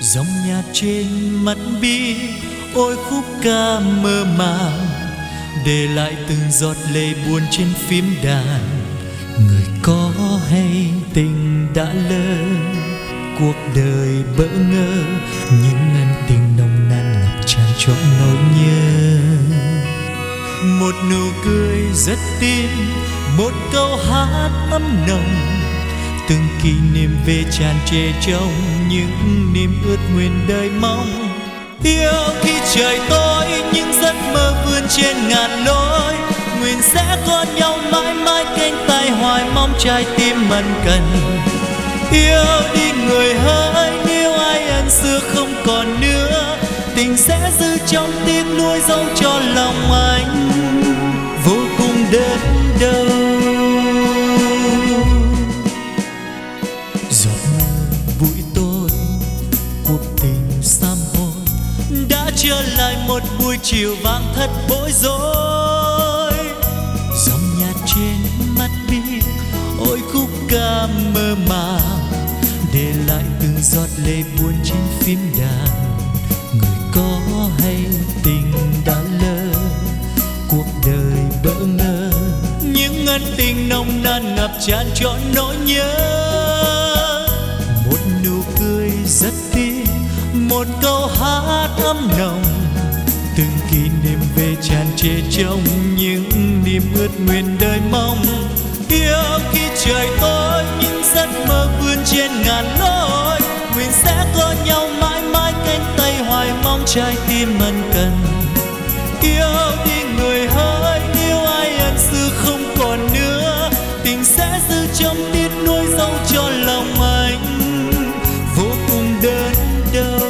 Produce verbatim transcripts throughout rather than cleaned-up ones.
Dòng nhạc trên mặt bi, ôi khúc ca mơ màng, để lại từng giọt lệ buồn trên phím đàn. Người có hay tình đã lỡ, cuộc đời bỡ ngỡ, những ân tình nồng nàn ngập tràn trọn nỗi nhớ. Một nụ cười rất tim, một câu hát ấm nồng, từng kỷ niệm về tràn trề trong những niềm ước nguyện đời mong. Yêu khi trời tối, những giấc mơ vươn trên ngàn lối, nguyện sẽ có nhau mãi mãi cánh tay hoài mong trái tim mân cần. Yêu đi người hỡi, nếu ai ân xưa không còn nữa, tình sẽ giữ trong tiếc nuối dấu cho lòng anh vô cùng đớn đau. Giọt mưa buổi tối, cuộc tình sám hối đã trở lại một buổi chiều vàng thật bối rối. Dòng nhạc trên mắt biếc, ôi khúc ca mơ màng, để lại từng giọt lệ buồn trên phím đàn. Người có hay tình đã lỡ, cuộc đời bỡ ngỡ, những ân tình nồng nàn ngập tràn trọn nỗi nhớ. Một nụ cười rất tim, một câu hát ấm nồng, từng kỷ niệm về tràn trề trong những niềm ước nguyện đời mong. Yêu khi trời tối, những giấc mơ vươn trên ngàn lối, nguyện sẽ có nhau mãi mãi cánh tay hoài mong trái tim mân cần. Yêu đi người hỡi, nếu ai ân xưa không còn nữa, tình sẽ giữ trong tiếc nuối dấu cho lòng anh vô cùng đớn đau.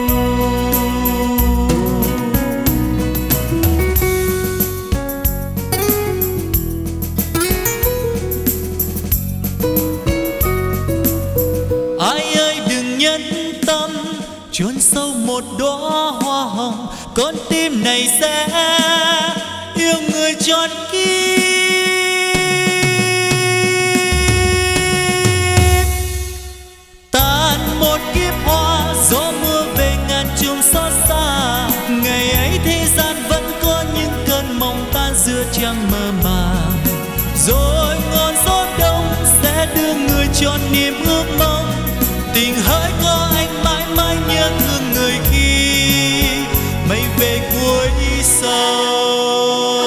Ai ơi đừng nhân tâm, chôn sâu một đóa hoa hồng, con tim này sẽ yêu người trọn kiếp. Tàn một kiếp hoa, gió mưa về ngàn chùm xót xa, ngày ấy thế gian vẫn có những cơn mộng tan giữa trăng mơ màng. Rồi ngọn gió đông sẽ đưa người trọn niềm ước mong, tình hỡi có anh mãi mãi nhớ thương người khi mây về cuối sông.